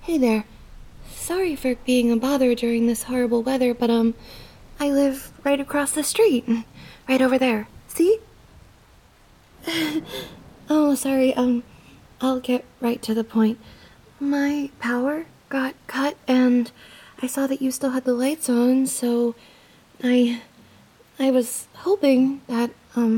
Hey there. Sorry for being a bother during this horrible weather, but I live right across the street. Right over there. See? Oh, sorry, I'll get right to the point. My power got cut and I saw that you still had the lights on, so I was hoping that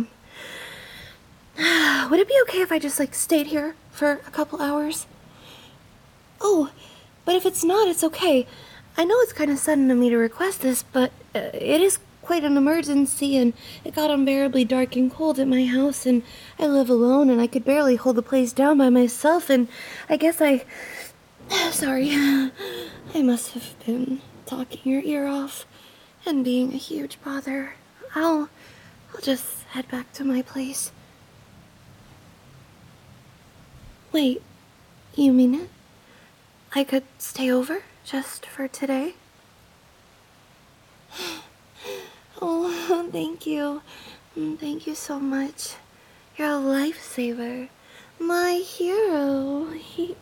would it be okay if I just stayed here for a couple hours? Oh, but if it's not, it's okay. I know it's kind of sudden of me to request this, but it is quite an emergency, and it got unbearably dark and cold at my house, and I live alone, and I could barely hold the place down by myself, and I guess Sorry. I must have been talking your ear off and being a huge bother. I'll just head back to my place. Wait, you mean it? I could stay over just for today? Oh, thank you. Thank you so much. You're a lifesaver. My hero.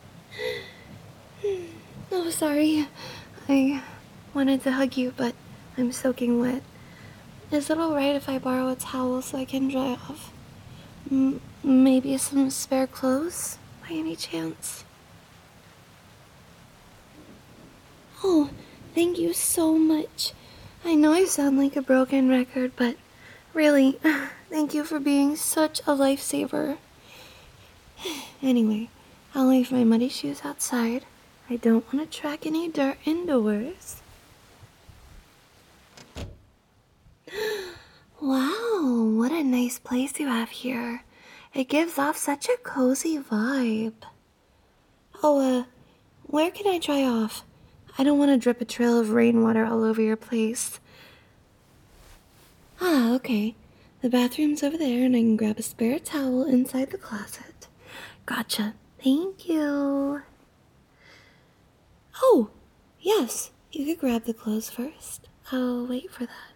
Oh, sorry. I wanted to hug you, but I'm soaking wet. Is it alright if I borrow a towel so I can dry off? Maybe some spare clothes, by any chance? Oh, thank you so much. I know I sound like a broken record, but really, thank you for being such a lifesaver. Anyway, I'll leave my muddy shoes outside. I don't want to track any dirt indoors. Wow, what a nice place you have here. It gives off such a cozy vibe. Oh, where can I dry off? I don't want to drip a trail of rainwater all over your place. Ah, okay. The bathroom's over there, and I can grab a spare towel inside the closet. Gotcha. Thank you. Oh, yes. You could grab the clothes first. I'll wait for that.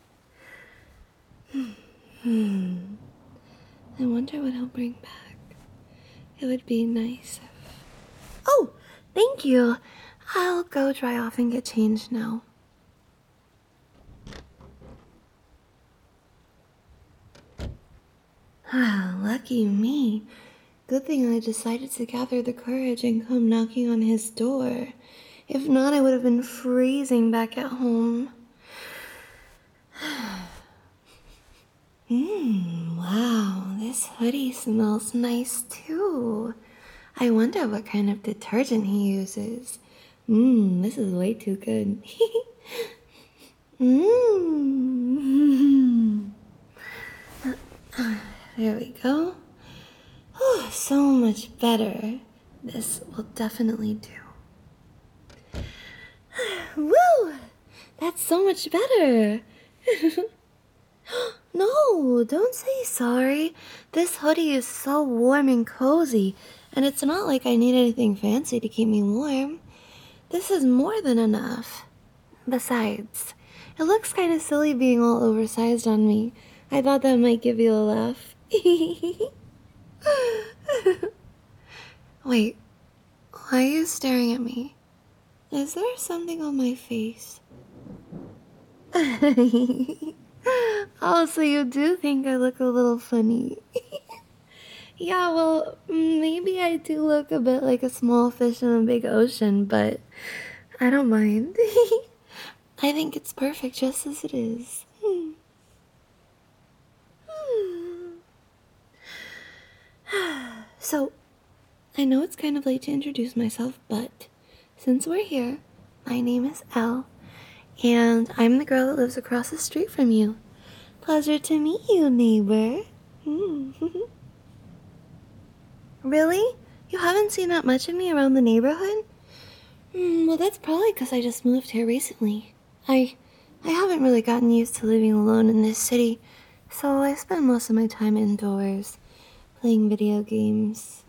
I wonder what I'll bring back. It would be nice if... Oh, thank you. I'll go dry off and get changed now. Ah, lucky me. Good thing I decided to gather the courage and come knocking on his door. If not, I would have been freezing back at home. Wow, this hoodie smells nice too. I wonder what kind of detergent he uses. This is way too good. There we go. Oh, so much better. This will definitely do. Woo! That's so much better. No, don't say sorry. This hoodie is so warm and cozy, and it's not like I need anything fancy to keep me warm. This is more than enough. Besides, it looks kind of silly being all oversized on me. I thought that might give you a laugh. Wait, why are you staring at me? Is there something on my face? Oh, so you do think I look a little funny. Yeah, well, maybe I do look a bit like a small fish in a big ocean, but I don't mind. I think it's perfect just as it is. So, I know it's kind of late to introduce myself, but since we're here, my name is Elle, and I'm the girl that lives across the street from you. Pleasure to meet you, neighbor. Really? You haven't seen that much of me around the neighborhood? Well, that's probably because I just moved here recently. I haven't really gotten used to living alone in this city, so I spend most of my time indoors, playing video games.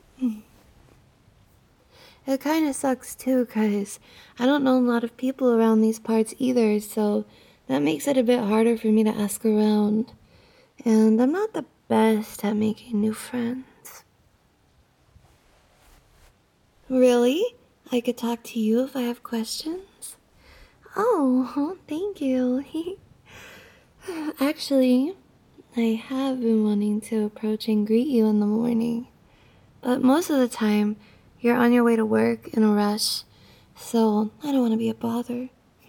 It kind of sucks too, because I don't know a lot of people around these parts either, so that makes it a bit harder for me to ask around. And I'm not the best at making new friends. Really? I could talk to you if I have questions. Oh, thank you. Actually, I have been wanting to approach and greet you in the morning, but most of the time, you're on your way to work in a rush, so I don't want to be a bother.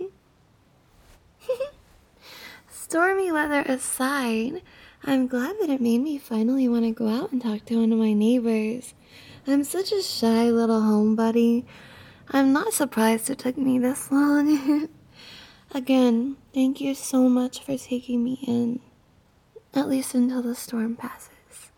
Stormy weather aside, I'm glad that it made me finally want to go out and talk to one of my neighbors. I'm such a shy little homebody. I'm not surprised it took me this long. Again, thank you so much for taking me in, at least until the storm passes.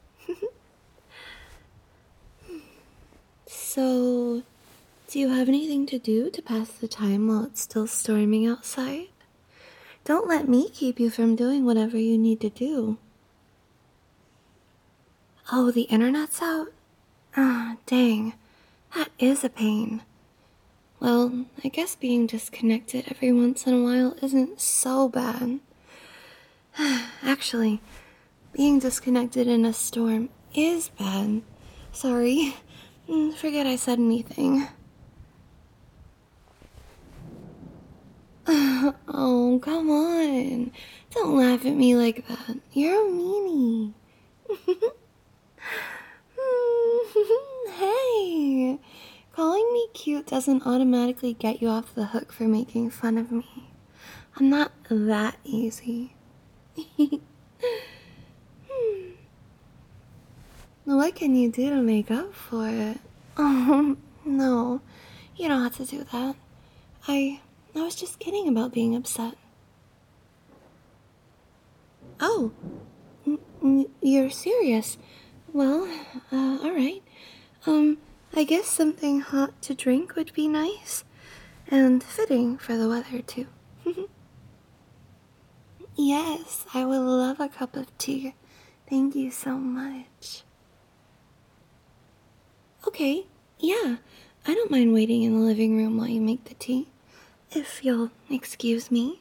So, do you have anything to do to pass the time while it's still storming outside? Don't let me keep you from doing whatever you need to do. Oh, the internet's out? Ah, dang. That is a pain. Well, I guess being disconnected every once in a while isn't so bad. Actually, being disconnected in a storm is bad. Sorry. Forget I said anything. Oh, come on. Don't laugh at me like that. You're a meanie. Hey, calling me cute doesn't automatically get you off the hook for making fun of me. I'm not that easy. What can you do to make up for it? Oh, no. You don't have to do that. I was just kidding about being upset. Oh, you're serious? Well, alright. I guess something hot to drink would be nice. And fitting for the weather, too. Yes, I would love a cup of tea. Thank you so much. Okay, yeah. I don't mind waiting in the living room while you make the tea. If you'll excuse me.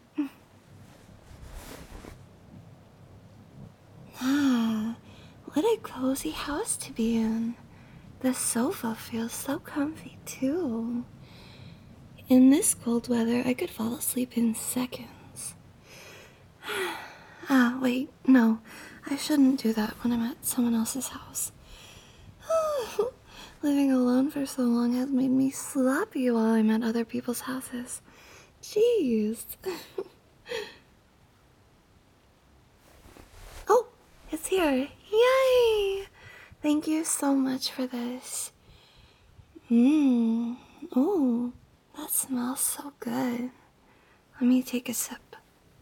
Ah, what a cozy house to be in. The sofa feels so comfy, too. In this cold weather, I could fall asleep in seconds. Ah, wait, no. I shouldn't do that when I'm at someone else's house. Living alone for so long has made me sloppy while I'm at other people's houses. Jeez. Oh, it's here. Yay! Thank you so much for this. Oh, that smells so good. Let me take a sip.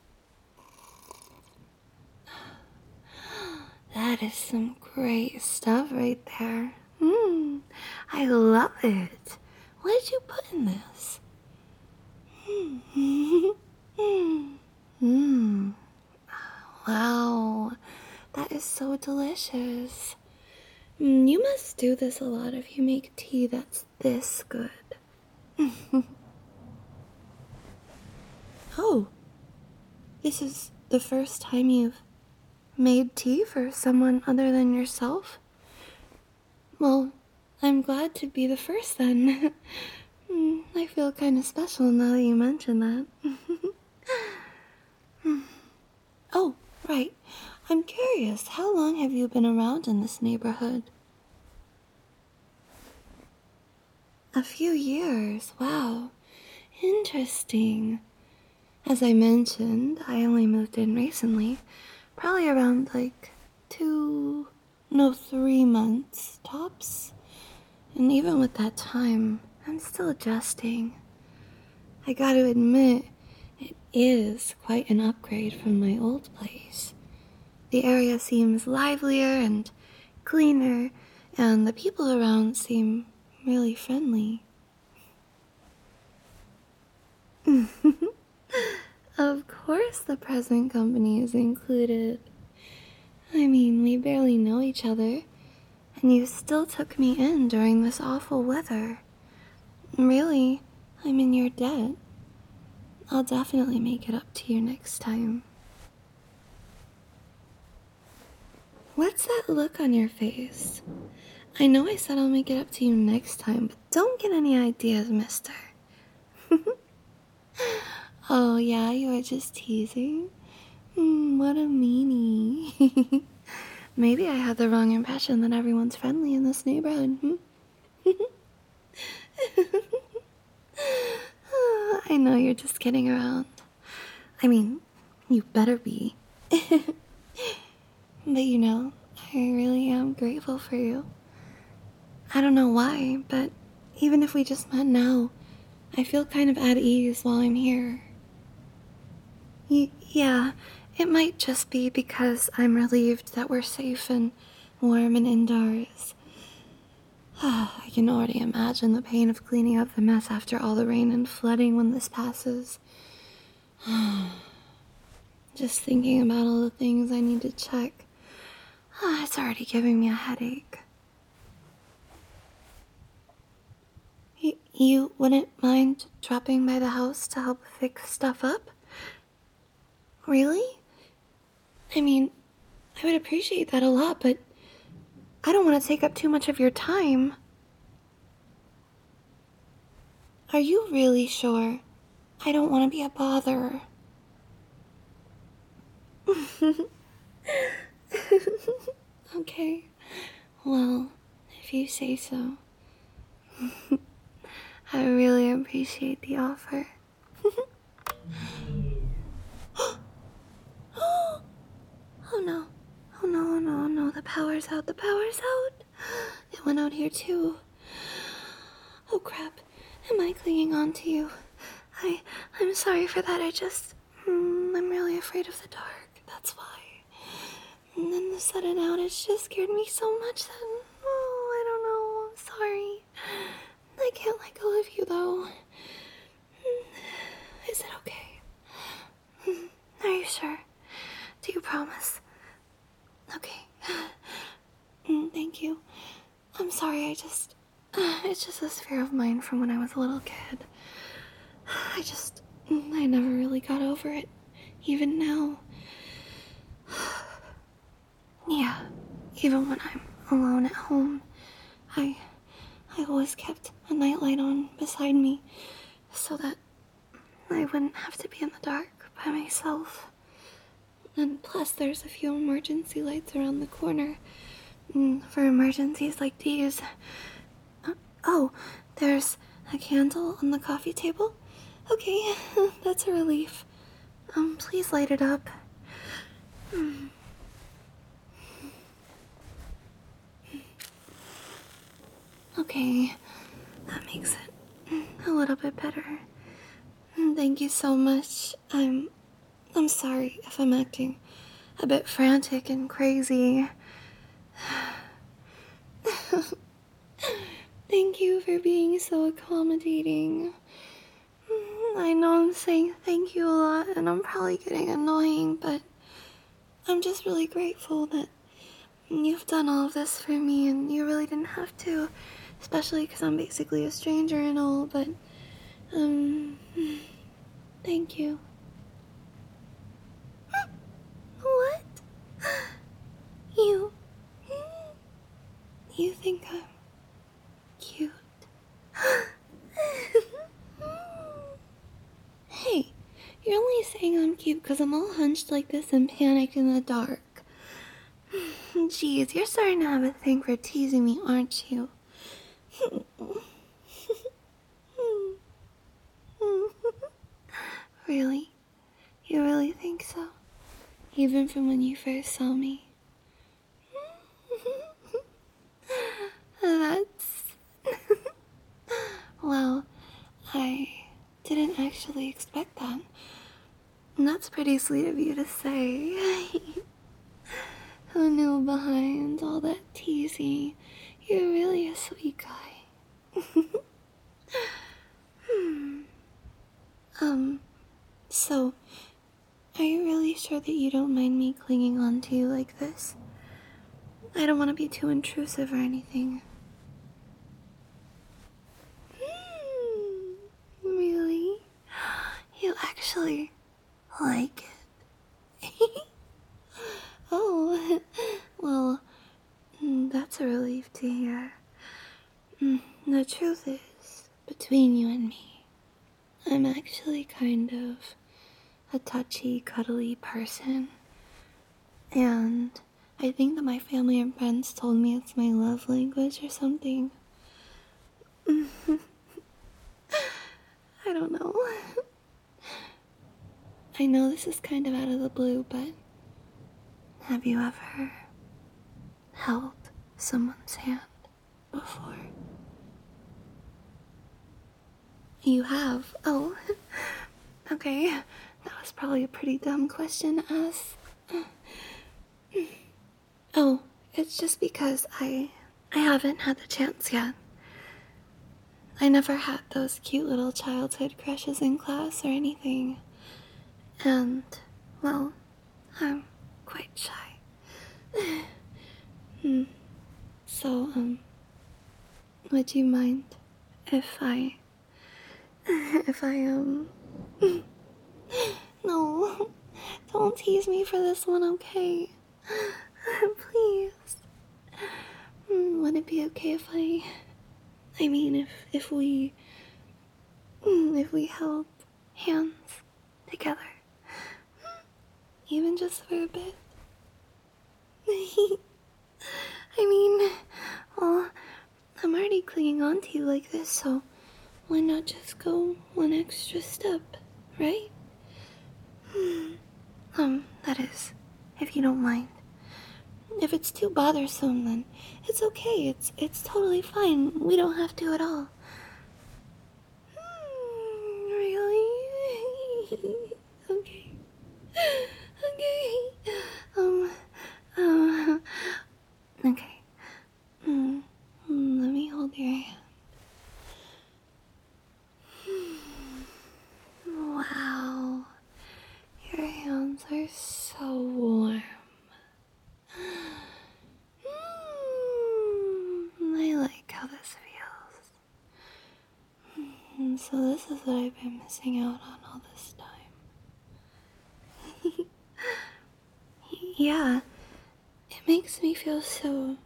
That is some great stuff right there. I love it. What did you put in this? Wow, that is so delicious. You must do this a lot if you make tea that's this good. Oh, this is the first time you've made tea for someone other than yourself? Well, I'm glad to be the first then. I feel kind of special now that you mention that. Oh, right. I'm curious, how long have you been around in this neighborhood? A few years. Wow. Interesting. As I mentioned, I only moved in recently. Probably around 3 months tops. And even with that time, I'm still adjusting. I gotta admit, it is quite an upgrade from my old place. The area seems livelier and cleaner, and the people around seem really friendly. Of course the present company is included. I mean, we barely know each other, and you still took me in during this awful weather. Really, I'm in your debt. I'll definitely make it up to you next time. What's that look on your face? I know I said I'll make it up to you next time, but don't get any ideas, mister. Oh, yeah, you were just teasing? What a meanie. Maybe I had the wrong impression that everyone's friendly in this neighborhood. I know you're just kidding around. I mean, you better be. But you know, I really am grateful for you. I don't know why, but even if we just met now, I feel kind of at ease while I'm here. Yeah, it might just be because I'm relieved that we're safe and warm and indoors. I can already imagine the pain of cleaning up the mess after all the rain and flooding when this passes. Just thinking about all the things I need to check, it's already giving me a headache. You wouldn't mind dropping by the house to help fix stuff up? Really? I mean, I would appreciate that a lot, but I don't want to take up too much of your time. Are you really sure? I don't want to be a bother. Okay, well, if you say so. I really appreciate the offer. Oh no. Oh no, oh no, oh no, the power's out, the power's out. It went out here too. Oh crap, am I clinging on to you? I'm sorry for that, I'm really afraid of the dark, that's why. And then the sudden outage just scared me so much that, I don't know, I'm sorry. I can't let go of you though. Is it okay? Are you sure? Do you promise? Okay. Thank you. I'm sorry, it's just this fear of mine from when I was a little kid. I never really got over it, even now. Yeah, even when I'm alone at home, I always kept a nightlight on beside me so that I wouldn't have to be in the dark by myself. And plus, there's a few emergency lights around the corner for emergencies like these. Oh, there's a candle on the coffee table? Okay, that's a relief. Please light it up. Okay, that makes it a little bit better. Thank you so much. I'm sorry if I'm acting a bit frantic and crazy. Thank you for being so accommodating. I know I'm saying thank you a lot and I'm probably getting annoying, but I'm just really grateful that you've done all of this for me and you really didn't have to, especially because I'm basically a stranger and all, but, thank you. What? You... You think I'm cute? Hey, you're only saying I'm cute because I'm all hunched like this and panicked in the dark. Jeez, you're starting to have a thing for teasing me, aren't you? Really? You really think so? Even from when you first saw me? That's... Well, I didn't actually expect that. And that's pretty sweet of you to say. Who knew behind all that teasing? You're really a sweet guy. So, are you really sure that you don't mind me clinging on to you like this? I don't want to be too intrusive or anything. Really? You actually like it? Oh, well, That's a relief to hear. The truth is, between you and me, I'm actually kind of a touchy, cuddly person. And I think that my family and friends told me it's my love language or something. I don't know. I know this is kind of out of the blue, but have you ever held someone's hand before? You have? Oh, okay. That was probably a pretty dumb question to ask. Oh, it's just because I haven't had the chance yet. I never had those cute little childhood crushes in class or anything. And, well, I'm quite shy. So, would you mind if I, no, don't tease me for this one, okay? Please. Would it be okay if we held hands together? Even just for a bit? Well, I'm already clinging on to you like this, so why not just go one extra step, right? That is, if you don't mind. If it's too bothersome, then it's okay. It's totally fine. We don't have to at all. Really? Okay. Okay. Okay. Let me hold your hand. Wow. Your hands are so warm. I like how this feels. So this is what I've been missing out on all this time. Yeah, it makes me feel so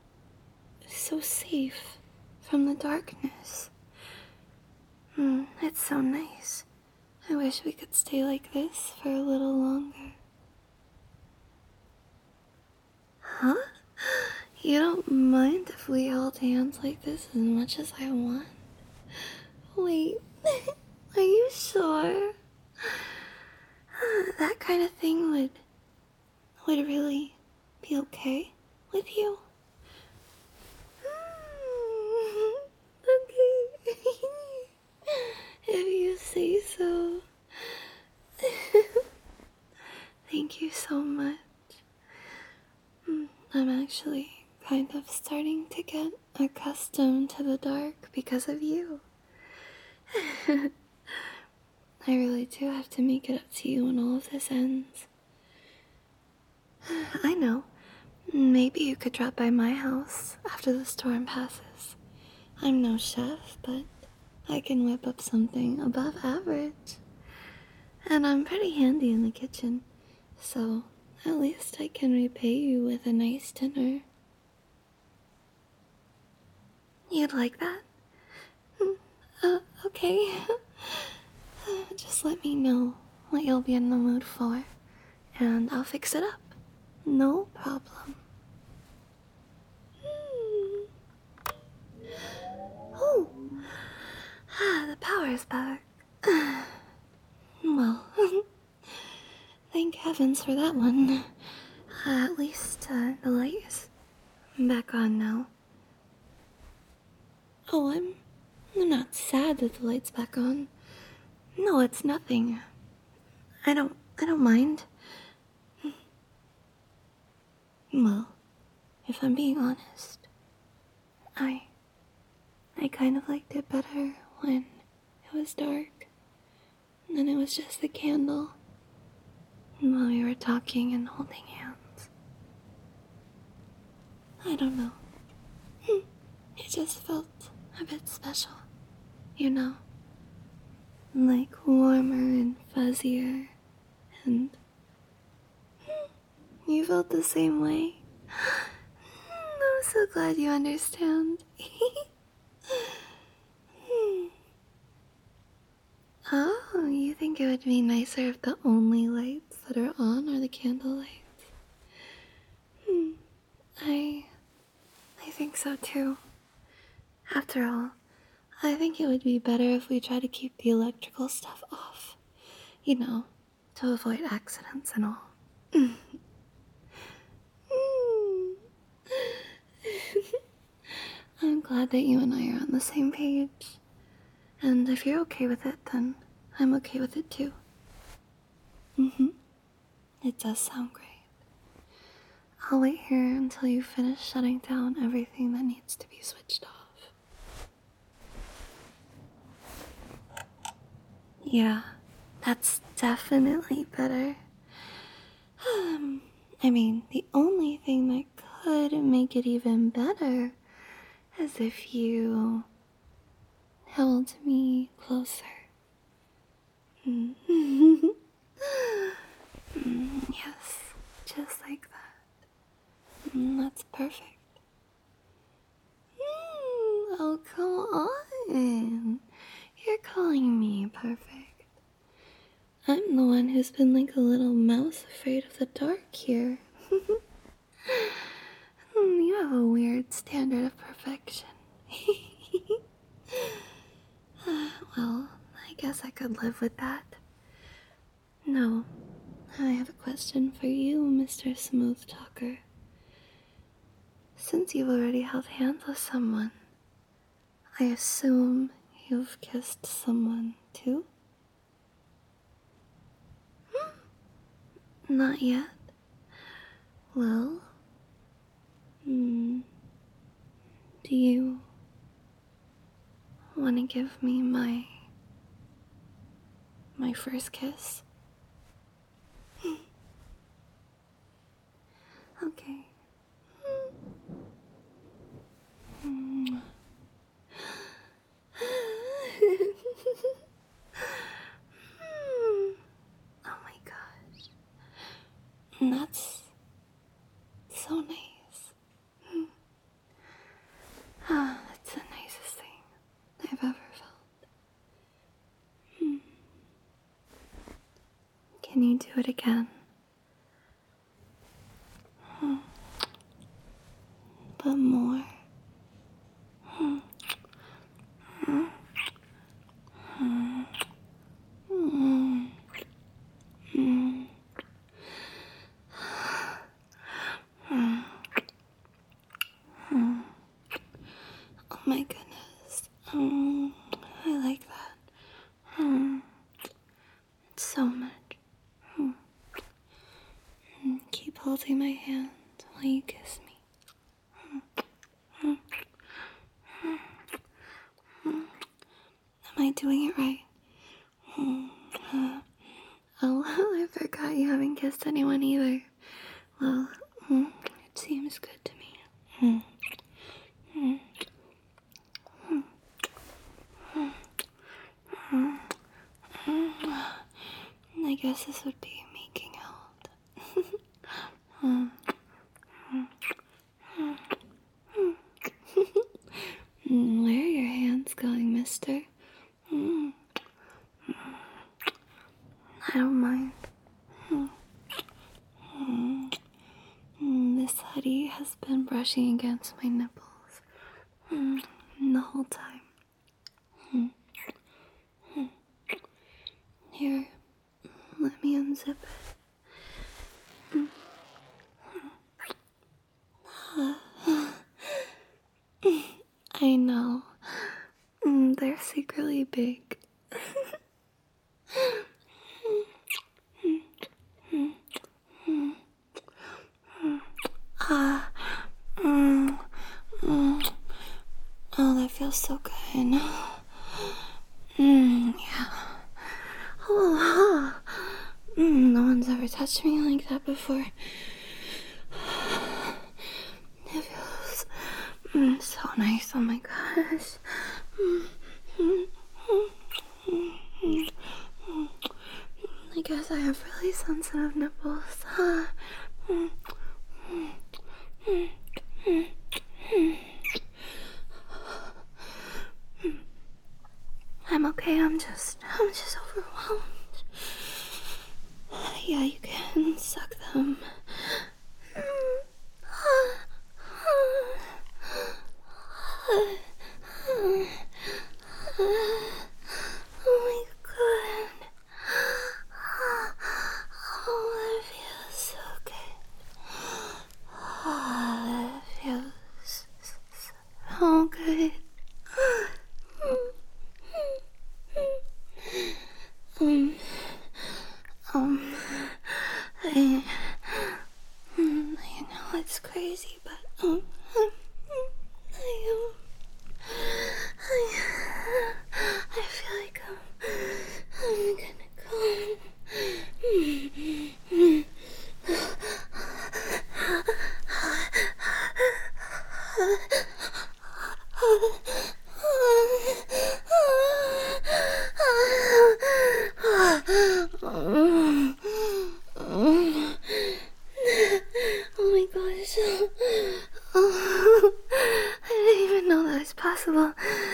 safe from the darkness. It's so nice. I wish we could stay like this for a little longer. Huh? You don't mind if we hold hands like this as much as I want? Wait, are you sure? That kind of thing would really be okay with you? Okay. If you say so. Thank you so much. I'm actually kind of starting to get accustomed to the dark because of you. I really do have to make it up to you when all of this ends. I know. Maybe you could drop by my house after the storm passes. I'm no chef, but I can whip up something above average. And I'm pretty handy in the kitchen, so at least I can repay you with a nice dinner. You'd like that? Okay. Just let me know what you'll be in the mood for, and I'll fix it up. No problem. Oh, the power's back. Well, thank heavens for that one. At least the light is back on now. Oh, I'm not sad that the light's back on. No, it's nothing. I don't mind. Well, if I'm being honest, I kind of liked it better when it was dark. And then it was just the candle. While we were talking and holding hands. I don't know. It just felt a bit special. You know? Like warmer and fuzzier. And you felt the same way. That was so glad you understand. Oh, you think it would be nicer if the only lights that are on are the candle lights? I think so too. After all, I think it would be better if we try to keep the electrical stuff off. You know, to avoid accidents and all. I'm glad that you and I are on the same page. And if you're okay with it, then I'm okay with it too. It does sound great. I'll wait here until you finish shutting down everything that needs to be switched off. Yeah, that's definitely better. I mean, the only thing that could make it even better is if you held me closer. Yes, just like that. That's perfect. Oh, come on. You're calling me perfect. I'm the one who's been like a little mouse afraid of the dark here. You have a weird standard of perfection. Well, I guess I could live with that. No, I have a question for you, Mr. Smooth Talker. Since you've already held hands with someone, I assume you've kissed someone too? Not yet. Well, do you want to give me my first kiss? Okay. Oh my gosh. That's so nice. That's the nicest thing I've ever felt. Can you do it again? But more. Oh my goodness. I like that. So much. Keep holding my hand while you kiss me. Am I doing it right? Oh, I forgot you haven't kissed anyone either. Well, it seems good to me. I guess this would be making out. Where are your hands going, mister? I don't mind. This hoodie has been brushing against my nipples the whole time. Here, let me unzip it. I know. They're secretly big. Oh, that feels so good. Yeah. Oh, no one's ever touched me like that before. It feels so nice. Oh my gosh. I guess I have really sensitive nipples. I'm okay. I'm just overwhelmed. Yeah, you can suck them. Oh my god. Oh, it feels so good. Oh, it feels so good. Um, um, I, I know it's crazy, but, I, I feel like I'm gonna go. Oh my gosh. I didn't even know that was possible.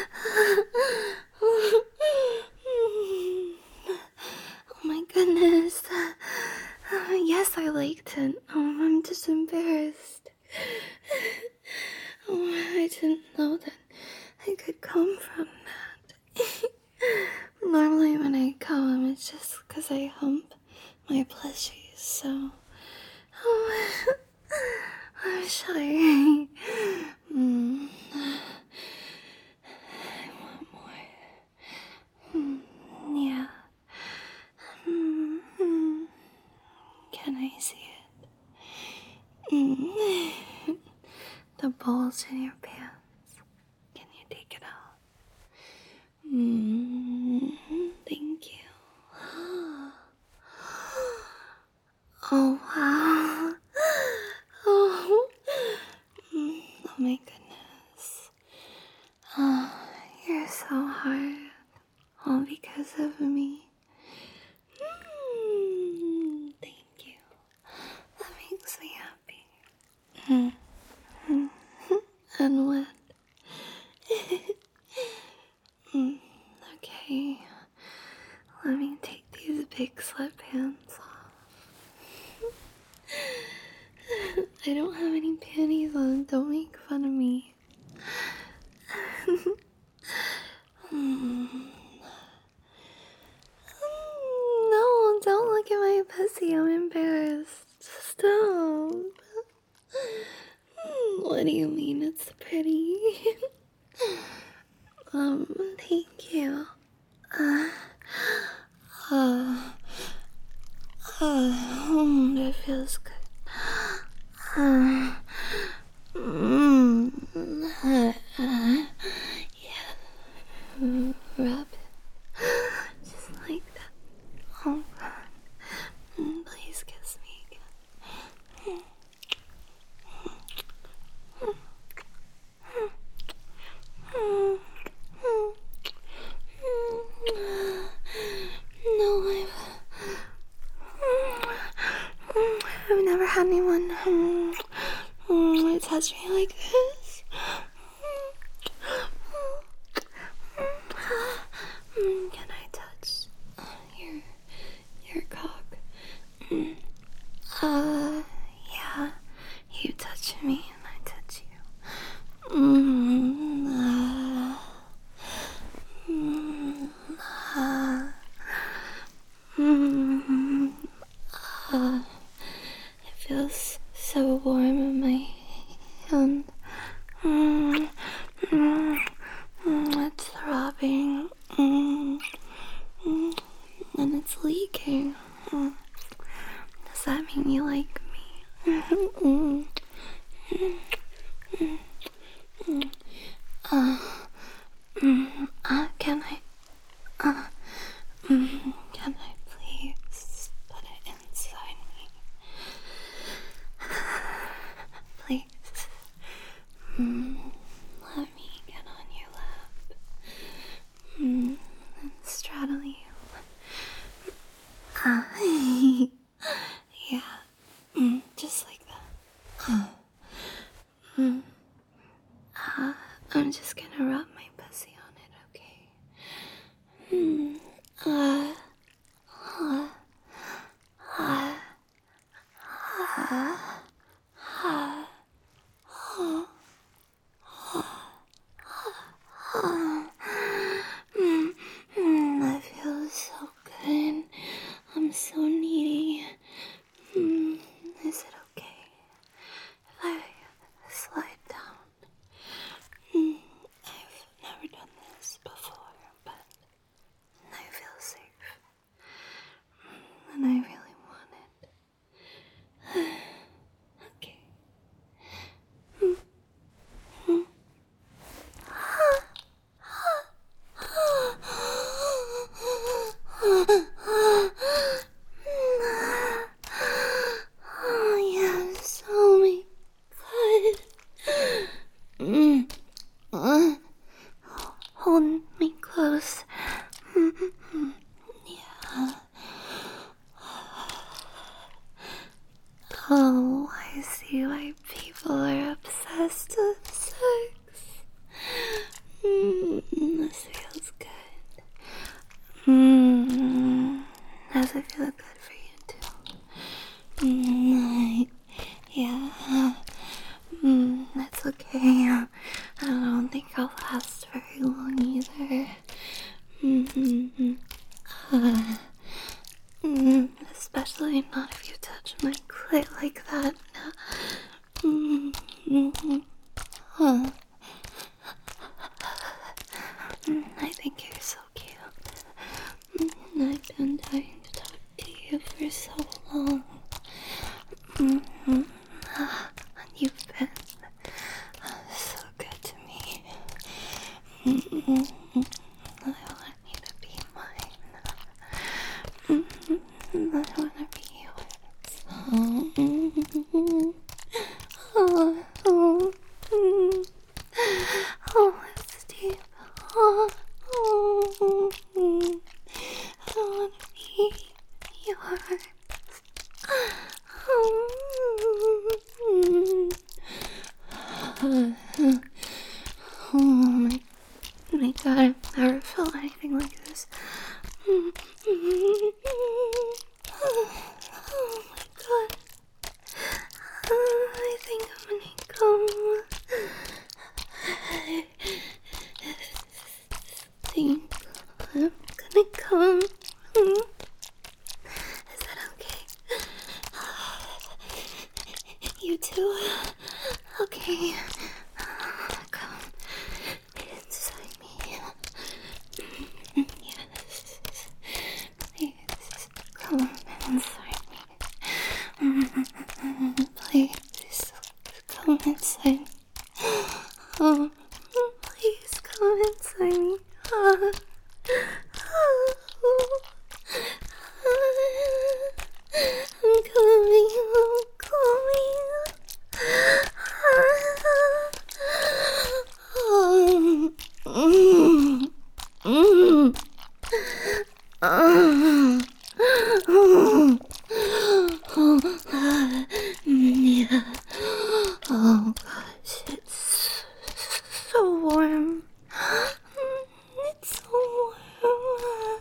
Oh my goodness. Yes, I liked it. I'm just embarrassed. I didn't know that I could come from that. Normally when I come, it's just because I hump my plushies, so... I'm shy. I want more. Yeah. Can I see it? The bulge in your pants. Can you take it out? Thank you. Oh, wow. Oh, oh my goodness. Oh, you're so hard. All because of me. Thank you. That makes me happy. And what? Okay. Let me take these big sweatpants off. I don't have any panties on. Don't make fun of me. No, don't look at my pussy. I'm embarrassed. Stop. What do you mean it's pretty? Thank you. That feels good. Yeah. Rub it. Just like that. Oh, please kiss me again. No, I've never had anyone touch me like this. Can I touch your cock? Yeah. You touch me and I touch you. It feels so warm in my hand. It's throbbing. And it's leaking. Does that mean you like me? Can I please put it inside me? Please. Let me get on your lap. And straddle you. Yeah. Just like that. I'm just gonna rub my pussy on it, okay? That feels so good. I'm so needy. Is it okay if I slide down? I've never done this before, but I feel safe. And I really want it. Okay. Oh, yes. Oh, my God. Hold me close. Yeah. Oh, I see why people are obsessed with sex. This feels good. Does it feel good for you too? Yeah. That's okay. I don't think I'll last very long either. Especially not if you touch my clit like that. I think you're so cute. I've been dying to talk to you for so long. And you've been so good to me. I want you to be mine. I want to be yours. Oh, it's deep. I want to be yours. Oh my God, I've never felt anything like this. Oh my God. I think I'm gonna go. I think I'm gonna come. Is that okay? You too? Okay. Come inside me. Yes. Please come inside me. Please come inside. Oh, please come inside me. I'm coming. Yeah. Oh gosh, it's so warm. It's so warm.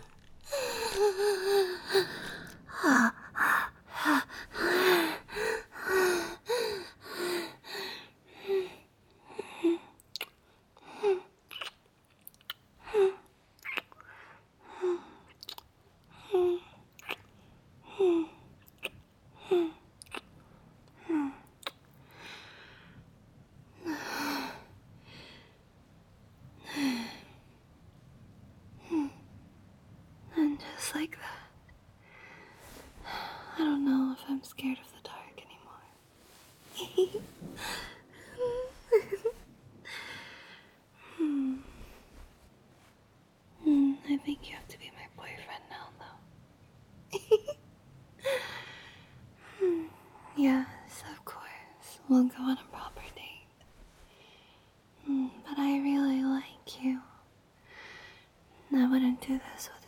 And just like that, I don't know if I'm scared of the dark anymore. I think you have to be my boyfriend now, though. Yes, of course. We'll go on a proper date. But I really like you. I wouldn't do this with